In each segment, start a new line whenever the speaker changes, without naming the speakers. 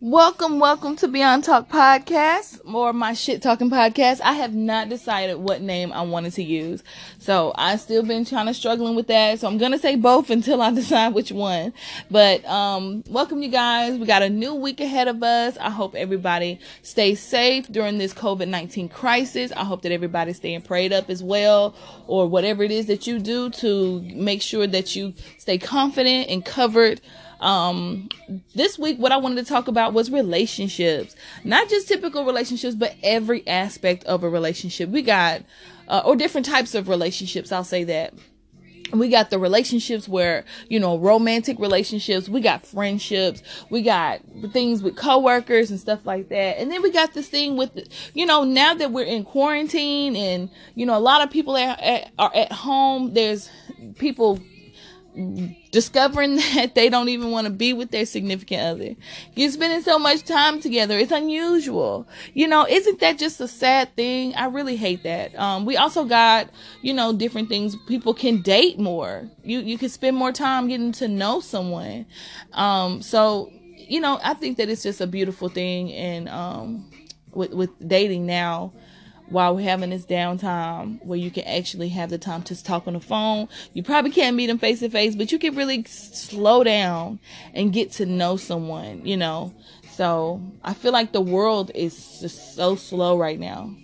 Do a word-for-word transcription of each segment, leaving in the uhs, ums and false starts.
Welcome, welcome to Beyond Talk Podcast, more my shit talking podcast. I have not decided what name I wanted to use, so I still been trying to struggling with that. So I'm gonna say both until I decide which one. But um, welcome you guys. We got a new week ahead of us. I hope everybody stays safe during this covid nineteen crisis. I hope that everybody's staying prayed up as well, or whatever it is that you do to make sure that you stay confident and covered. Um, this week, what I wanted to talk about was relationships, not just typical relationships, but every aspect of a relationship. We got, uh, or different types of relationships. I'll say that. We got the relationships where, you know, romantic relationships. We got friendships. We got things with coworkers and stuff like that. And then we got this thing with, you know, now that we're in quarantine and, you know, a lot of people are at, are at home. There's people discovering that they don't even want to be with their significant other. You're spending so much time together. It's unusual. You know, isn't that just a sad thing? I really hate that. Um, we also got, you know, different things. People can date more. You, you can spend more time getting to know someone. Um, so, you know, I think that it's just a beautiful thing. And, um, with, with dating now, while we're having this downtime where you can actually have the time to talk on the phone. You probably can't meet them face to face, but you can really slow down and get to know someone, you know. So I feel like the world is just so slow right now.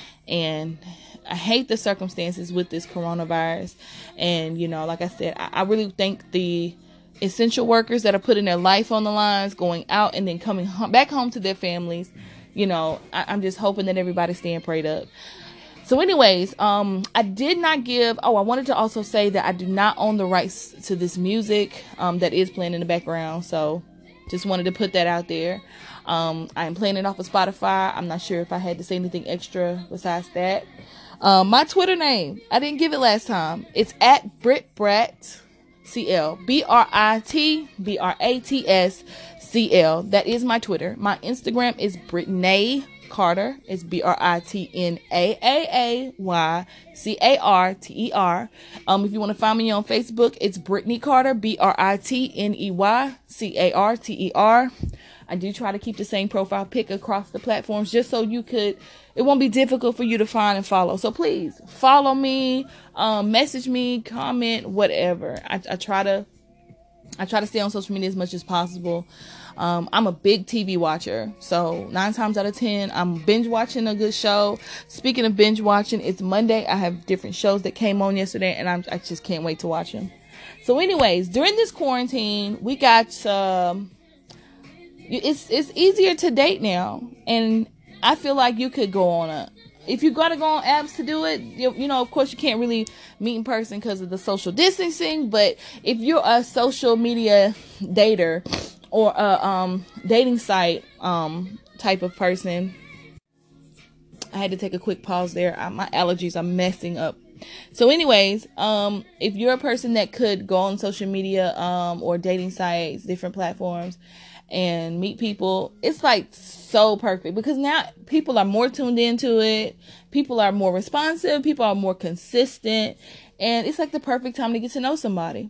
And I hate the circumstances with this coronavirus. And, you know, like I said, I, I really thank the essential workers that are putting their life on the lines, going out and then coming home, back home to their families. You know, I, I'm just hoping that everybody's staying prayed up. So anyways, um, I did not give, oh, I wanted to also say that I do not own the rights to this music, um, that is playing in the background. So just wanted to put that out there. Um, I am playing it off of Spotify. I'm not sure if I had to say anything extra besides that. Um, my Twitter name, I didn't give it last time. It's at Brit Brat C L, B R I T B R A T S C L. That is my Twitter. My Instagram is Brittany Carter. It's B R I T N A A A Y C A R T E R. Um, if you want to find me on Facebook, it's Brittany Carter, B R I T N E Y C A R T E R. I do try to keep the same profile pic across the platforms just so you could, it won't be difficult for you to find and follow. So please follow me, um, message me, comment, whatever. I, I try to, I try to stay on social media as much as possible. Um, I'm a big T V watcher. So nine times out of ten, I'm binge watching a good show. Speaking of binge watching, it's Monday. I have different shows that came on yesterday and I'm, I just can't wait to watch them. So anyways, during this quarantine, we got, um, it's, it's easier to date now. And I feel like you could go on a, if you got to go on apps to do it, you, you know, of course you can't really meet in person because of the social distancing. But if you're a social media dater or a um, dating site um, type of person, I had to take a quick pause there. I, my allergies are messing up. So anyways, um, if you're a person that could go on social media um, or dating sites, different platforms, and meet people, it's like so perfect because now people are more tuned into it. People are more responsive. People are more consistent. And it's like the perfect time to get to know somebody.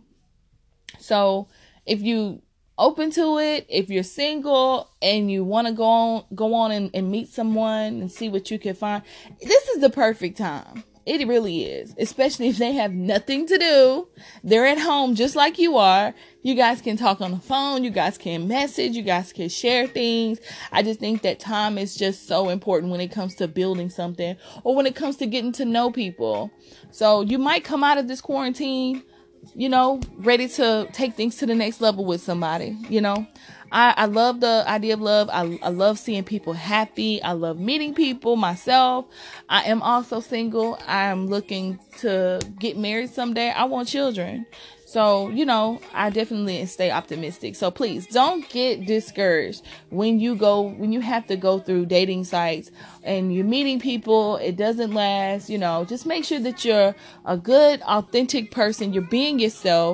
So if you open to it, if you're single and you want to go on, go on and, and meet someone and see what you can find, this is the perfect time. It really is, especially if they have nothing to do. They're at home just like you are. You guys can talk on the phone. You guys can message. You guys can share things. I just think that time is just so important when it comes to building something or when it comes to getting to know people. So you might come out of this quarantine, you know, ready to take things to the next level with somebody, you know. I, I love the idea of love. I, I love seeing people happy. I love meeting people myself. I am also single. I am looking to get married someday. I want children. So, you know, I definitely stay optimistic. So please don't get discouraged when you go, when you have to go through dating sites and you're meeting people. It doesn't last, you know, just make sure that you're a good, authentic person. You're being yourself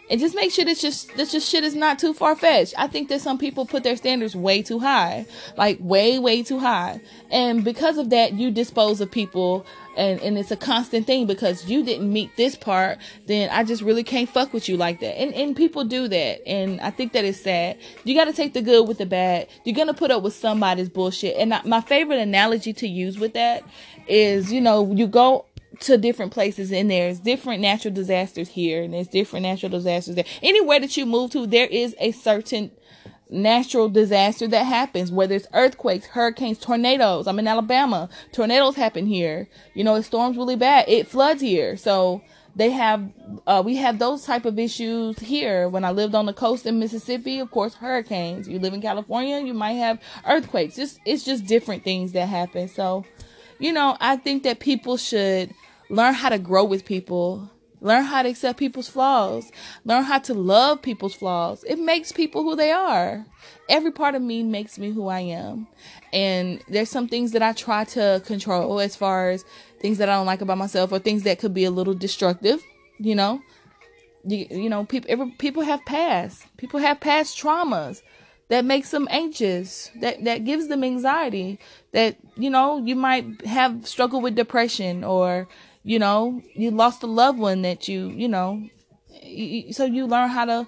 And just make sure that just that your shit is not too far fetched. I think that some people put their standards way too high, like way, way too high. And because of that, you dispose of people, and, and it's a constant thing because you didn't meet this part, then I just really can't fuck with you like that. And, and people do that. And I think that is sad. You got to take the good with the bad. You're going to put up with somebody's bullshit. And I, my favorite analogy to use with that is, you know, you go to different places and there's different natural disasters here and there's different natural disasters there. Anywhere that you move to, there is a certain natural disaster that happens, whether it's earthquakes, hurricanes, tornadoes. I'm in Alabama. Tornadoes happen here. You know, it storms really bad. It floods here. So they have, uh, we have those type of issues here. When I lived on the coast in Mississippi, of course, hurricanes. You live in California, you might have earthquakes. Just, it's just different things that happen. So, you know, I think that people should learn how to grow with people. Learn how to accept people's flaws. Learn how to love people's flaws. It makes people who they are. Every part of me makes me who I am. And there's some things that I try to control as far as things that I don't like about myself or things that could be a little destructive, you know. You, you know, people every, people have past. People have past traumas that makes them anxious, that, that gives them anxiety, that, you know, you might have struggled with depression or, you know, you lost a loved one that you, you know, you, so you learn how to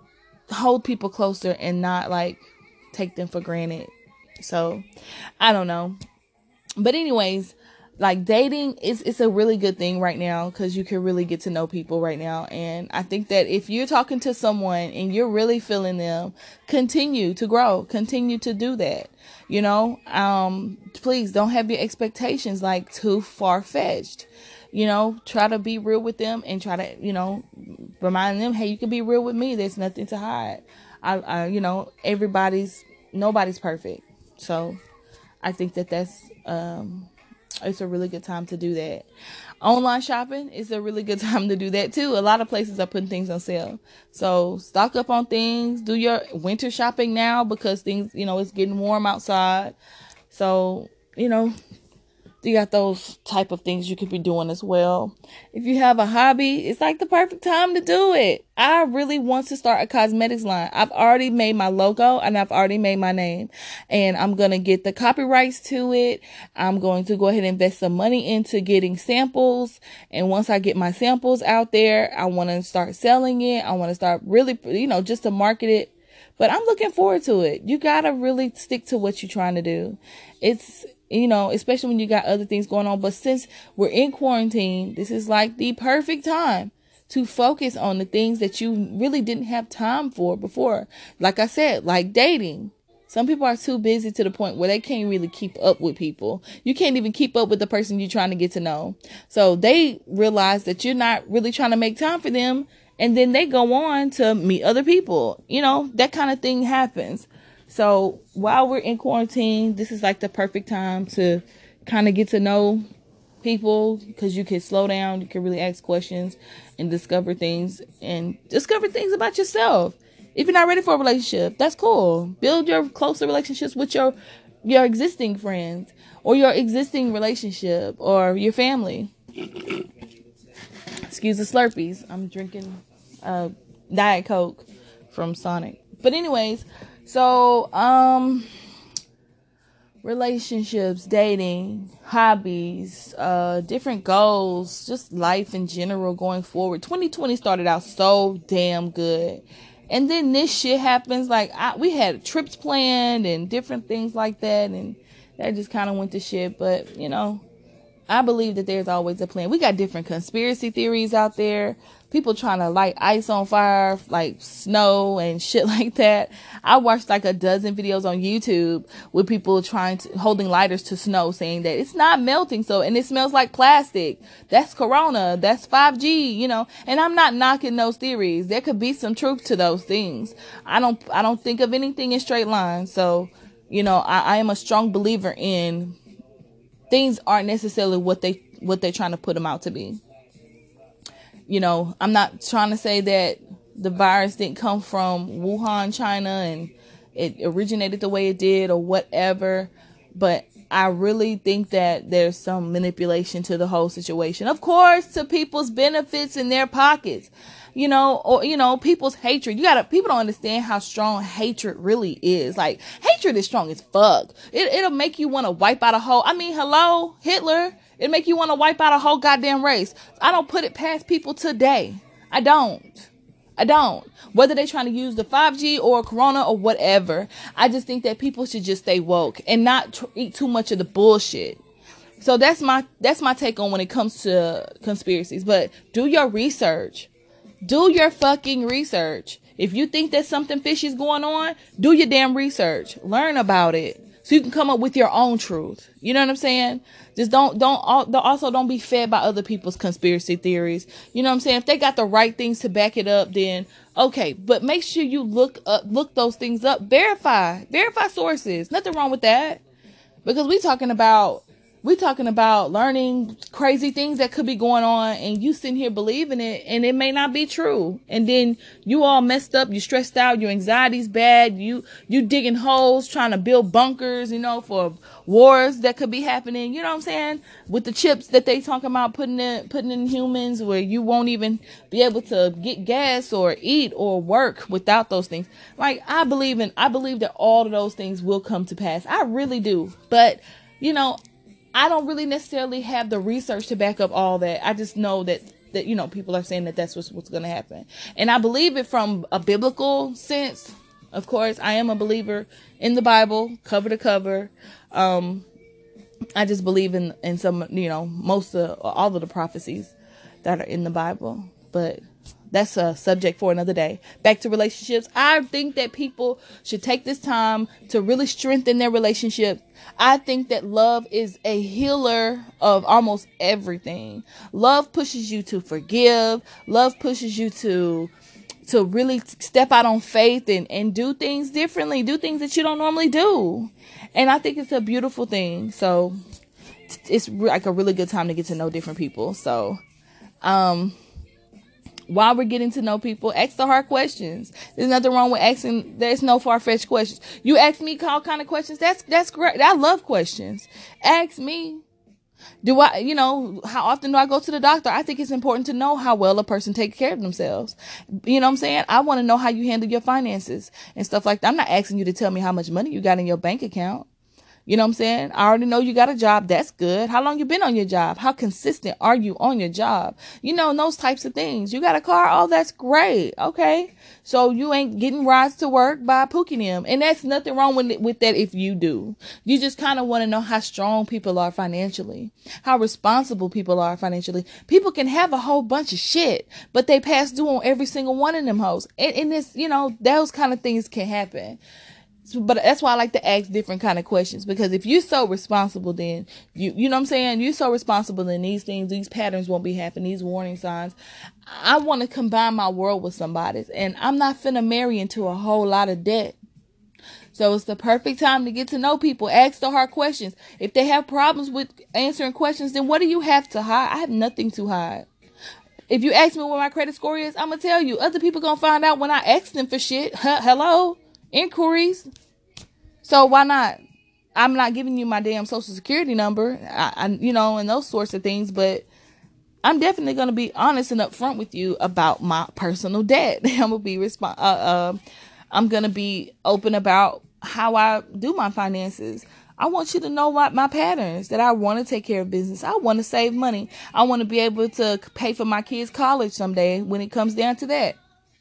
hold people closer and not like take them for granted. So I don't know. But anyways, like dating is, it's a really good thing right now because you can really get to know people right now. And I think that if you're talking to someone and you're really feeling them, continue to grow, continue to do that. You know, um, please don't have your expectations like too far fetched. You know, try to be real with them and try to, you know, remind them, hey, you can be real with me. There's nothing to hide. I, I you know, everybody's, nobody's perfect. So I think that that's, um, it's a really good time to do that. Online shopping is a really good time to do that too. A lot of places are putting things on sale. So stock up on things. Do your winter shopping now because things, you know, it's getting warm outside. So, you know, you got those type of things you could be doing as well. If you have a hobby, it's like the perfect time to do it. I really want to start a cosmetics line. I've already made my logo and I've already made my name, and I'm going to get the copyrights to it. I'm going to go ahead and invest some money into getting samples. And once I get my samples out there, I want to start selling it. I want to start really, you know, just to market it. But I'm looking forward to it. You got to really stick to what you're trying to do. It's, you know, especially when you got other things going on. But since we're in quarantine, this is like the perfect time to focus on the things that you really didn't have time for before. Like I said, like dating. Some people are too busy to the point where they can't really keep up with people. You can't even keep up with the person you're trying to get to know. So they realize that you're not really trying to make time for them. And then they go on to meet other people. You know, that kind of thing happens. So while we're in quarantine, this is like the perfect time to kind of get to know people because you can slow down. You can really ask questions and discover things and discover things about yourself. If you're not ready for a relationship, that's cool. Build your closer relationships with your, your existing friends or your existing relationship or your family. Excuse the Slurpees. I'm drinking uh, Diet Coke from Sonic. But anyways, so um, relationships, dating, hobbies, uh, different goals, just life in general going forward. twenty twenty started out so damn good. And then this shit happens. Like I, we had trips planned and different things like that. And that just kind of went to shit. But, you know, I believe that there's always a plan. We got different conspiracy theories out there. People trying to light ice on fire, like snow and shit like that. I watched like a dozen videos on YouTube with people trying to, holding lighters to snow saying that it's not melting. So, and it smells like plastic. That's Corona. That's five G, you know, and I'm not knocking those theories. There could be some truth to those things. I don't, I don't think of anything in straight lines. So, you know, I, I am a strong believer in things aren't necessarily what they what they're trying to put them out to be. You know, I'm not trying to say that the virus didn't come from Wuhan, China, and it originated the way it did or whatever. But I really think that there's some manipulation to the whole situation. Of course, to people's benefits in their pockets, you know, or, you know, people's hatred. You gotta, people don't understand how strong hatred really is. Like, hatred is strong as fuck. It, it'll make you want to wipe out a whole, I mean, hello, Hitler. It'll make you want to wipe out a whole goddamn race. I don't put it past people today. I don't. I don't. Whether they're trying to use the five G or Corona or whatever. I just think that people should just stay woke and not tr- eat too much of the bullshit. So that's my that's my take on when it comes to conspiracies. But do your research. Do your fucking research. If you think that something fishy is going on, do your damn research. Learn about it. So you can come up with your own truth. You know what I'm saying? Just don't, don't, also don't be fed by other people's conspiracy theories. You know what I'm saying? If they got the right things to back it up, then okay. But make sure you look up, look those things up. Verify, verify sources. Nothing wrong with that. Because we talking about, we talking about learning crazy things that could be going on, and you sitting here believing it, and it may not be true. And then you all messed up, you stressed out, your anxiety's bad, you you digging holes, trying to build bunkers, you know, for wars that could be happening. You know what I'm saying? With the chips that they talking about putting in putting in humans, where you won't even be able to get gas or eat or work without those things. Like, I believe in, I believe that all of those things will come to pass. I really do. But, you know, I don't really necessarily have the research to back up all that. I just know that, that you know, people are saying that that's what's, what's going to happen. And I believe it from a biblical sense. Of course, I am a believer in the Bible, cover to cover. Um, I just believe in, in some, you know, most of, all of the prophecies that are in the Bible. But that's a subject for another day. Back to relationships. I think that people should take this time to really strengthen their relationship. I think that love is a healer of almost everything. Love pushes you to forgive. Love pushes you to to really step out on faith and, and do things differently. Do things that you don't normally do. And I think it's a beautiful thing. So it's like a really good time to get to know different people. So, um, while we're getting to know people, ask the hard questions. There's nothing wrong with asking. There's no far-fetched questions. You ask me all kind of questions. That's, that's great. I love questions. Ask me. Do I, you know, how often do I go to the doctor? I think it's important to know how well a person takes care of themselves. You know what I'm saying? I want to know how you handle your finances and stuff like that. I'm not asking you to tell me how much money you got in your bank account. You know what I'm saying? I already know you got a job. That's good. How long you been on your job? How consistent are you on your job? You know, those types of things. You got a car? Oh, that's great. Okay. So you ain't getting rides to work by Pookie them. And that's nothing wrong with, with that if you do. You just kind of want to know how strong people are financially, how responsible people are financially. People can have a whole bunch of shit, but they pass due on every single one of them hoes. And, and this, you know, those kind of things can happen. But that's why I like to ask different kind of questions, because if you're so responsible, then you, you know what I'm saying? You're so responsible, then these things, these patterns won't be happening, these warning signs. I want to combine my world with somebody's, and I'm not finna marry into a whole lot of debt. So it's the perfect time to get to know people. Ask the hard questions. If they have problems with answering questions, then what do you have to hide? I have nothing to hide. If you ask me what my credit score is, I'm gonna tell you. Other people gonna find out when I ask them for shit. Huh, hello? Inquiries. So why not? I'm not giving you my damn social security number, I, I, you know, and those sorts of things, but I'm definitely going to be honest and upfront with you about my personal debt. I'm going to be resp- uh, uh, I'm going to be open about how I do my finances. I want you to know my, my patterns, that I want to take care of business. I want to save money. I want to be able to pay for my kids' college someday when it comes down to that.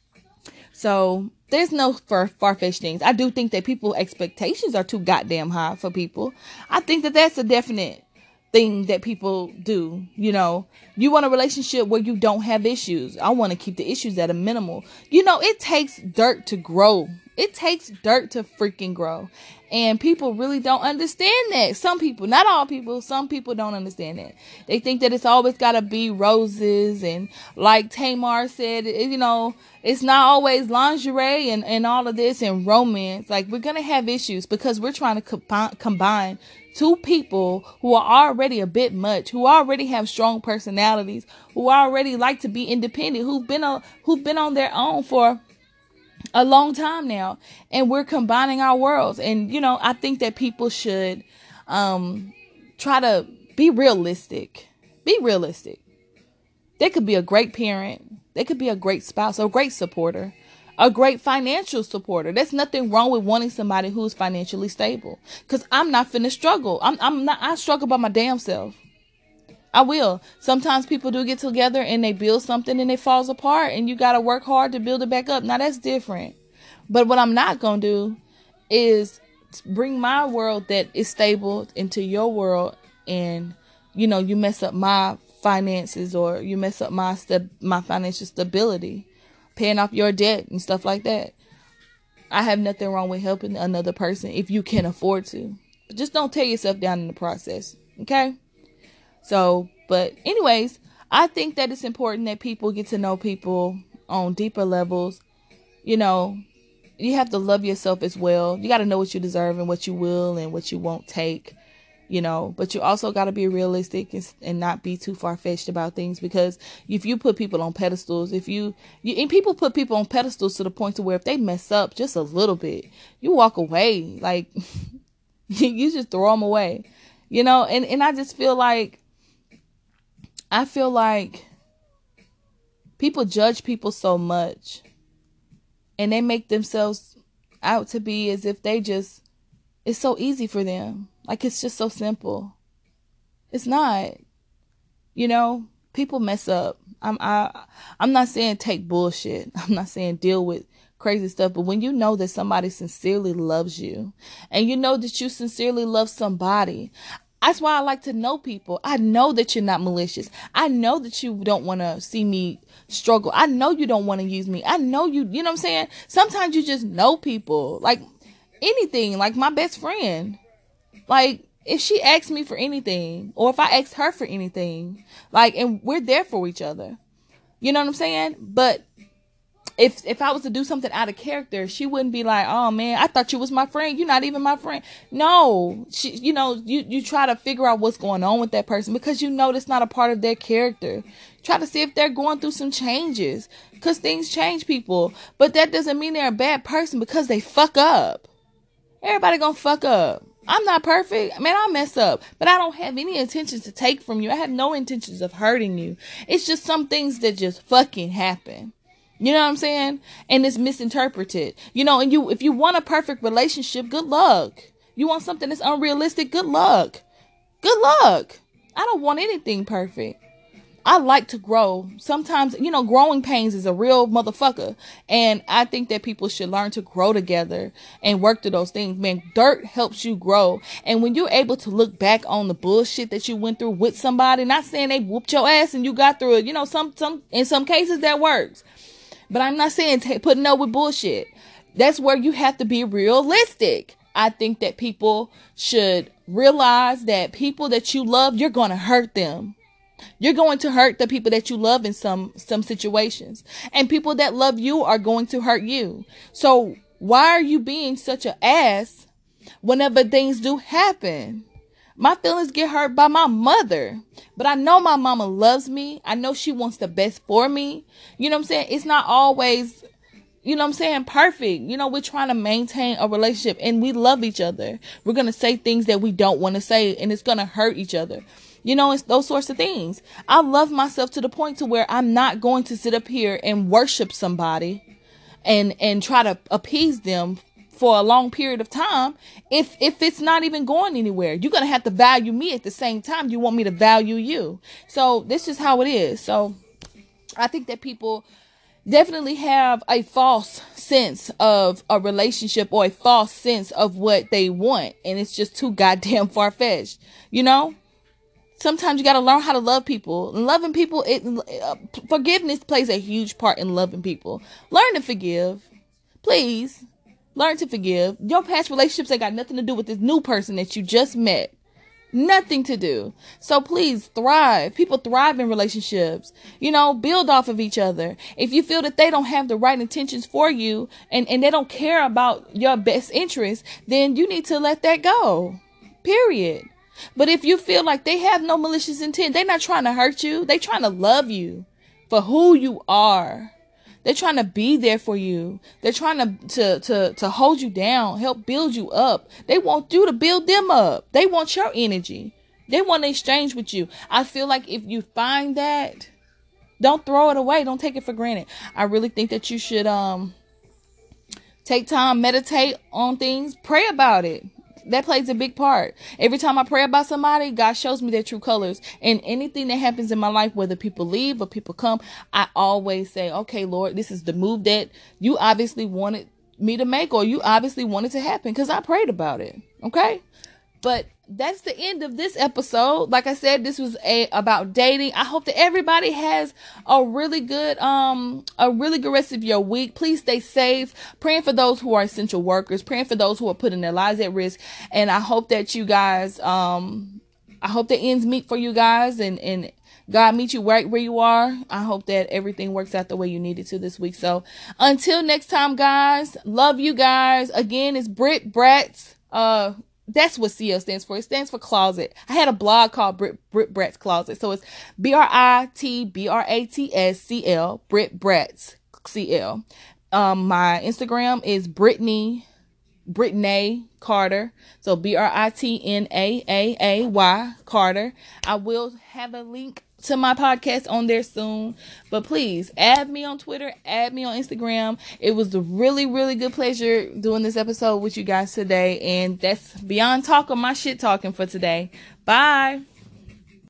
So there's no far, far-fetched things. I do think that people's expectations are too goddamn high for people. I think that that's a definite thing that people do. You know, you want a relationship where you don't have issues. I want to keep the issues at a minimal. You know, it takes dirt to grow. It takes dirt to freaking grow. And people really don't understand that. Some people, not all people, some people don't understand that. They think that it's always got to be roses. And like Tamar said, it, you know, it's not always lingerie and, and all of this and romance. Like, we're going to have issues because we're trying to co- combine two people who are already a bit much, who already have strong personalities, who already like to be independent, who've been on, who've been on their own for a long time now, and we're combining our worlds. And you know, I think that people should Um, try to be realistic. Be realistic. They could be a great parent. They could be a great spouse, a great supporter, a great financial supporter. There's nothing wrong with wanting somebody who's financially stable. Cause I'm not finna struggle. I'm, I'm not, I struggle by my damn self. I will. Sometimes people do get together and they build something and it falls apart and you got to work hard to build it back up. Now that's different. But what I'm not going to do is bring my world that is stable into your world, and, you know, you mess up my finances, or you mess up my st- my financial stability, paying off your debt and stuff like that. I have nothing wrong with helping another person if you can afford to. But just don't tear yourself down in the process. Okay? So, but anyways, I think that it's important that people get to know people on deeper levels. You know, you have to love yourself as well. You got to know what you deserve and what you will and what you won't take. You know, but you also got to be realistic and, and not be too far-fetched about things, because if you put people on pedestals, if you, you and people put people on pedestals to the point to where if they mess up just a little bit, you walk away, like you just throw them away, you know. And, and I just feel like, I feel like people judge people so much and they make themselves out to be as if they just, it's so easy for them. Like, it's just so simple. It's not. You know, people mess up. I'm I I'm not saying take bullshit. I'm not saying deal with crazy stuff. But when you know that somebody sincerely loves you, and you know that you sincerely love somebody, that's why I like to know people. I know that you're not malicious. I know that you don't want to see me struggle. I know you don't want to use me. I know you, you know what I'm saying? Sometimes you just know people. Like anything, like my best friend. Like, if she asks me for anything, or if I ask her for anything, like, and we're there for each other, you know what I'm saying? But if if I was to do something out of character, she wouldn't be like, oh man, I thought you was my friend. You're not even my friend. No, she, you know, you, you try to figure out what's going on with that person, because you know that's not a part of their character. Try to see if they're going through some changes, because things change people. But that doesn't mean they're a bad person because they fuck up. Everybody gonna fuck up. I'm not perfect. Man, I mess up. But I don't have any intentions to take from you. I have no intentions of hurting you. It's just some things that just fucking happen. You know what I'm saying? And it's misinterpreted. You know, and you, if you want a perfect relationship, good luck. You want something that's unrealistic, good luck. Good luck. I don't want anything perfect. I like to grow. Sometimes, you know, growing pains is a real motherfucker. And I think that people should learn to grow together and work through those things. Man, dirt helps you grow. And when you're able to look back on the bullshit that you went through with somebody, not saying they whooped your ass and you got through it. You know, some, some, in some cases that works. But I'm not saying t- putting up with bullshit. That's where you have to be realistic. I think that people should realize that people that you love, you're going to hurt them. You're going to hurt the people that you love in some, some situations. And people that love you are going to hurt you. So why are you being such an ass whenever things do happen? My feelings get hurt by my mother. But I know my mama loves me. I know she wants the best for me. You know what I'm saying? It's not always, you know what I'm saying, perfect. You know, we're trying to maintain a relationship and we love each other. We're going to say things that we don't want to say, and it's going to hurt each other. You know, it's those sorts of things. I love myself to the point to where I'm not going to sit up here and worship somebody and, and try to appease them for a long period of time. If, if it's not even going anywhere, you're going to have to value me at the same time you want me to value you. So this is how it is. So I think that people definitely have a false sense of a relationship, or a false sense of what they want. And it's just too goddamn far-fetched, you know? Sometimes you got to learn how to love people. And loving people, it, uh, forgiveness plays a huge part in loving people. Learn to forgive. Please. Learn to forgive. Your past relationships ain't got nothing to do with this new person that you just met. Nothing to do. So please thrive. People thrive in relationships. You know, build off of each other. If you feel that they don't have the right intentions for you, and, and they don't care about your best interest, then you need to let that go. Period. But if you feel like they have no malicious intent, they're not trying to hurt you. They're trying to love you for who you are. They're trying to be there for you. They're trying to, to, to, to hold you down, help build you up. They want you to build them up. They want your energy. They want to exchange with you. I feel like if you find that, don't throw it away. Don't take it for granted. I really think that you should um take time, meditate on things, pray about it. That plays a big part. Every time I pray about somebody, God shows me their true colors. And anything that happens in my life, whether people leave or people come, I always say, okay, Lord, this is the move that you obviously wanted me to make, or you obviously wanted to happen, because I prayed about it. Okay? But that's the end of this episode. Like I said, this was a about dating. I hope that everybody has a really good um a really good rest of your week. Please stay safe. Praying for those who are essential workers, praying for those who are putting their lives at risk. And I hope that you guys um I hope the ends meet for you guys, and and God meet you right where you are. I hope that everything works out the way you need it to this week. So until next time, guys, love you guys. Again, it's Brit Bratz. Uh That's what C L stands for. It stands for closet. I had a blog called Brit, Brit Bratz Closet. So it's B R I T B R A T S C L, Brit Bratz C L. Um, my Instagram is Brittany, Brittany Carter. So B R I T N A A A Y Carter. I will have a link to my podcast on there soon, but please add me on Twitter, add me on Instagram. It was a really, really good pleasure doing this episode with you guys today, and that's beyond talking my shit talking for today. Bye.